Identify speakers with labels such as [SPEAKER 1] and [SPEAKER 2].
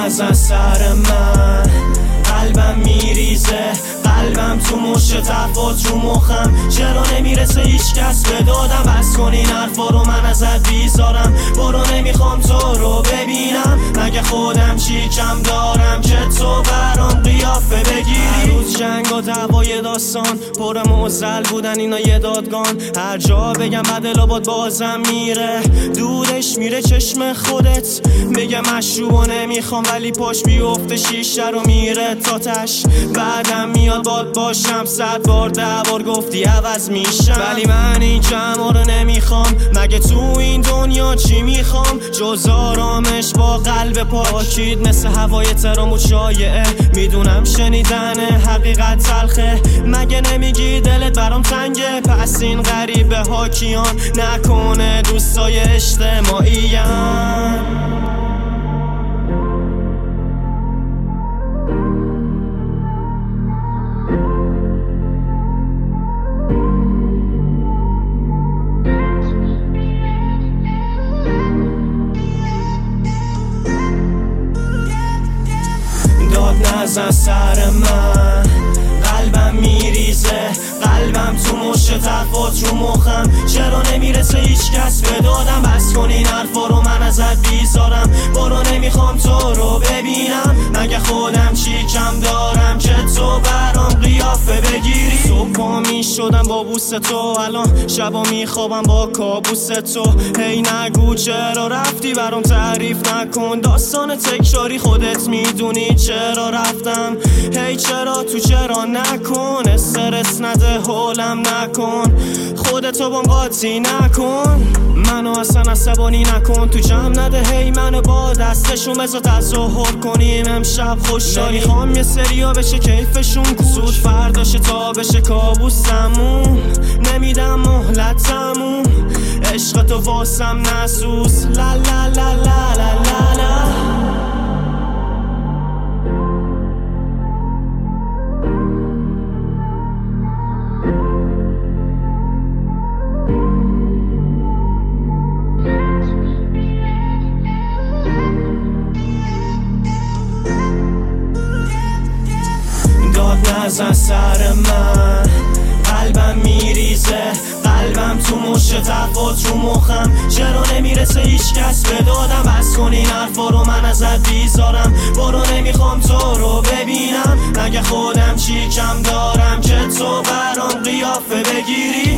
[SPEAKER 1] نزن سر من، قلبم میریزه، قلبم تو مشت تفات رو مخم، چرا نمیرسه هیچ کس به دادم؟ بس کن این حرفا رو، من ازت بیزارم، برو نمیخوام تو رو ببینم، مگه خودم چی کم دارم که تو برام قیافه بگیری؟ هر روز جنگ و دعوای داستان پر معضل بودن اینا یه دادگان، هر جا بگم بدل بازم میره، دورش میره چشم خودت، میگه مشروب و نمیخوام ولی پاش بیفته شیشه رو میره تا تش، بعدم میاد باد باشم 100 بار 10 بار گفتی عوض میشم، ولی من این جمع رو نمیخوام، مگه تو این دنیا چی میخوام جز آرامش با قلب پاکید، مثل هوای ترام و شایعه، میدونم شنیدن حقیقت تلخه، مگه نمیگی دلت برام تنگه؟ پس این غریبه ها کیان نکنه دوستای اجتماعیم؟ نزن سر من، قلبم میریزه، قلبم تو مشت تفات رو مخم، چرا نمیرسه هیچ کس به دادم؟ بس کن این حرفا رو، من ازت بیزارم، برو نمیخوام تو رو ببینم، مگه خودم چی کم دارم که تو برام قیافه بگیری؟ صبحا میشدم با بوس تو، الان شبا میخوابم با کابوس تو، هی نگو چرا رفتی برام تعریف نکن، داستان تکراری خودت میدونی چرا رفتم، هی چرا تو چرا نکن، استرس نده حولم نکن، خودتو بام قاطی نکن، منو اصلا عصبانی نکن، تو جمع نده هی منو با دستشون بذار تظاهر کنیم امشب خوشحالی، نمیخوام یه سریا بشه کیفشون زود فرداشه تا بشه کابوسمون، نمیدم مهلتمون، عشق تو واسم نسوس لا لا لا لا لا لا لا. نزن سر من، قلبم میریزه، قلبم تو مشت تفات رو مخم، چرا نمیرسه هیچ کس به دادم؟ بس کن این حرفا رو، من ازت بیزارم، برو نمیخوام تو رو ببینم، مگه خودم چی کم دارم که تو برام قیافه بگیری؟